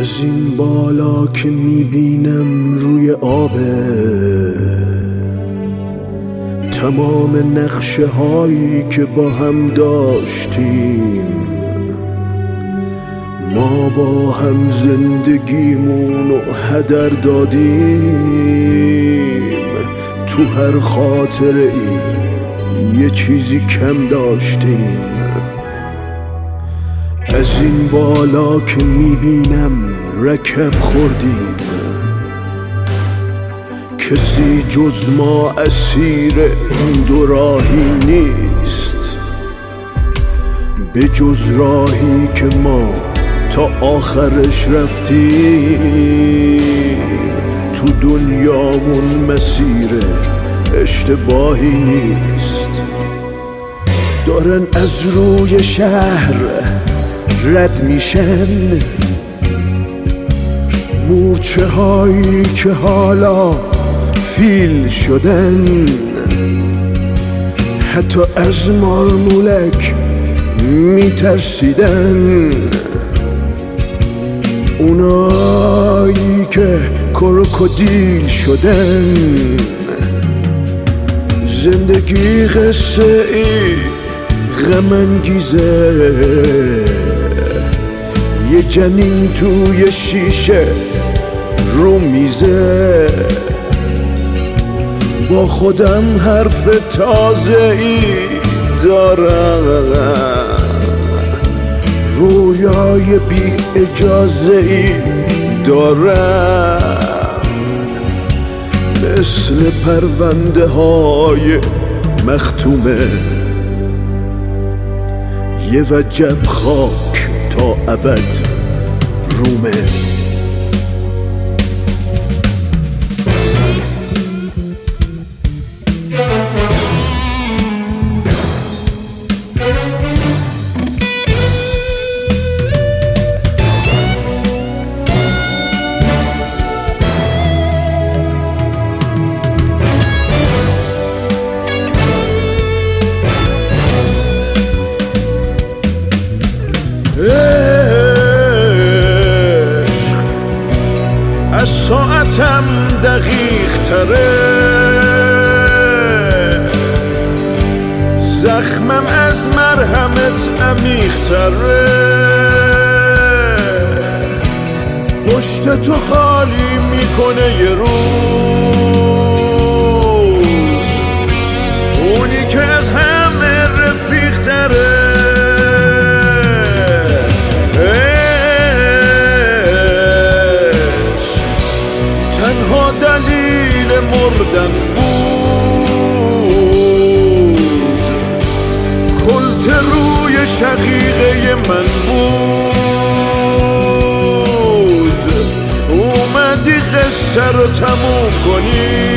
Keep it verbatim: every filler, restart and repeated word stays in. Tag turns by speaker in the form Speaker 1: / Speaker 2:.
Speaker 1: از این بالا که میبینم روی آبه تمام نقشه هایی که با هم داشتیم، ما با هم زندگیمونو هدر دادیم. تو هر خاطره ای یه چیزی کم داشتیم. از این بالا که میبینم رکب خوردیم، کسی جز ما اسیر این دو راهی نیست، به جز راهی که ما تا آخرش رفتیم. تو دنیامون مسیر اشتباهی نیست. دارن از روی شهر رد میشن مورچه هایی که حالا فیل شدن، حتی از مارمولک میترسیدن. اونایی که کروکودیل شدن. زندگی قصه ای غم انگیزه، یه جنین توی شیشه رو میزه. با خودم حرف تازه ای دارم، رویای بی اجازه ای دارم. مثل پرونده های مختومه، یه وجب خاک تا ابد رومه. از ساعتم دقیق تره، زخمم از مرهمت عمیق تره. پشت تو خالی میکنه یه روز، اونی که از همه رفیق تره. تنها دلیل مردن بود، کلت روی شقیقه من بود. اومدی قصه رو تموم کنی،